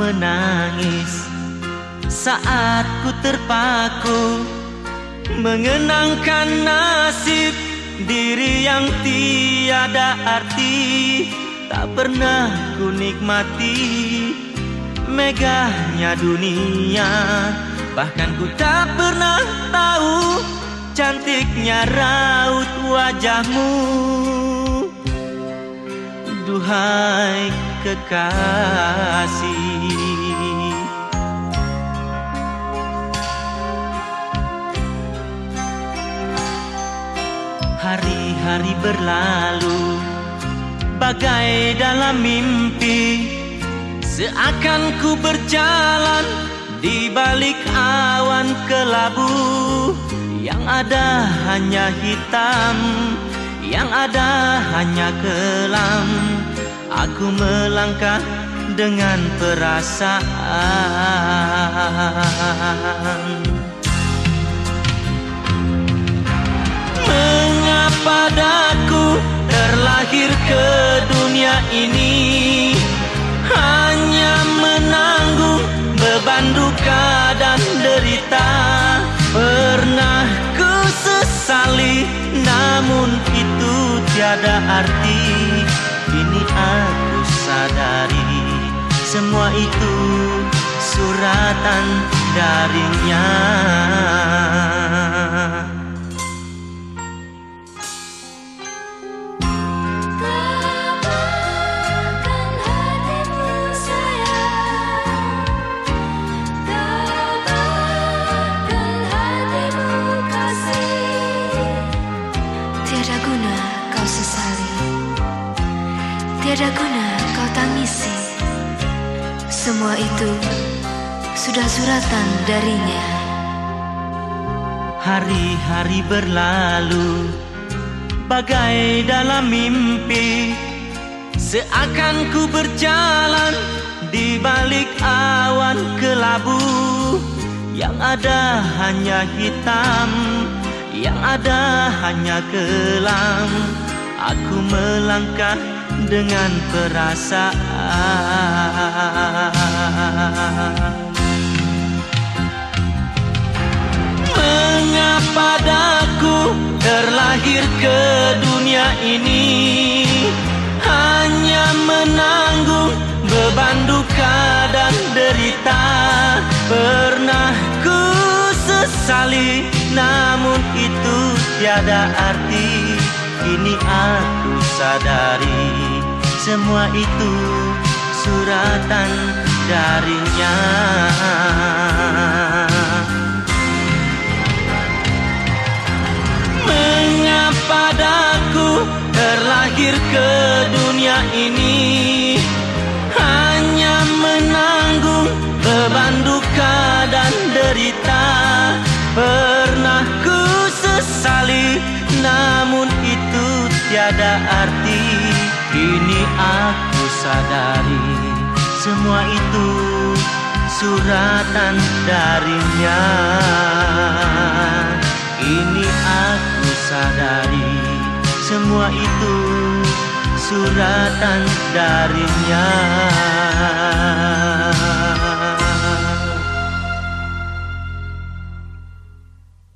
menangis saat ku terpaku mengenangkan nasib diri yang tiada arti. Tak pernah ku nikmati megahnya dunia, bahkan ku tak pernah tahu cantiknya raut wajahmu. Duhai kekasih, hari-hari berlalu bagai dalam mimpi, seakan ku berjalan di balik awan kelabu. Yang ada hanya hitam, yang ada hanya kelam. Aku melangkah dengan perasaan. Mengapa daku terlahir ke dunia ini, hanya menanggung beban duka dan derita. Pernah ku sesali, namun itu tiada arti. Kini aku sadari, semua itu suratan darinya. Tiada guna kau tangisi, semua itu sudah suratan darinya. Hari-hari berlalu bagai dalam mimpi, seakan ku berjalan di balik awan kelabu. Yang ada hanya hitam, yang ada hanya kelam. Aku melangkah dengan perasaan. Mengapa daku terlahir ke dunia ini, hanya menanggung beban duka dan derita. Pernah ku sesali, namun itu tiada arti. Kini aku sadari, semua itu suratan darinya. Mengapa daku terlahir ke dunia ini, hanya menanggung beban duka dan derita. Pernah ku sesali, namun itu tiada arti. Kini aku sadari, semua itu suratan darinya. Kini aku sadari, semua itu suratan darinya.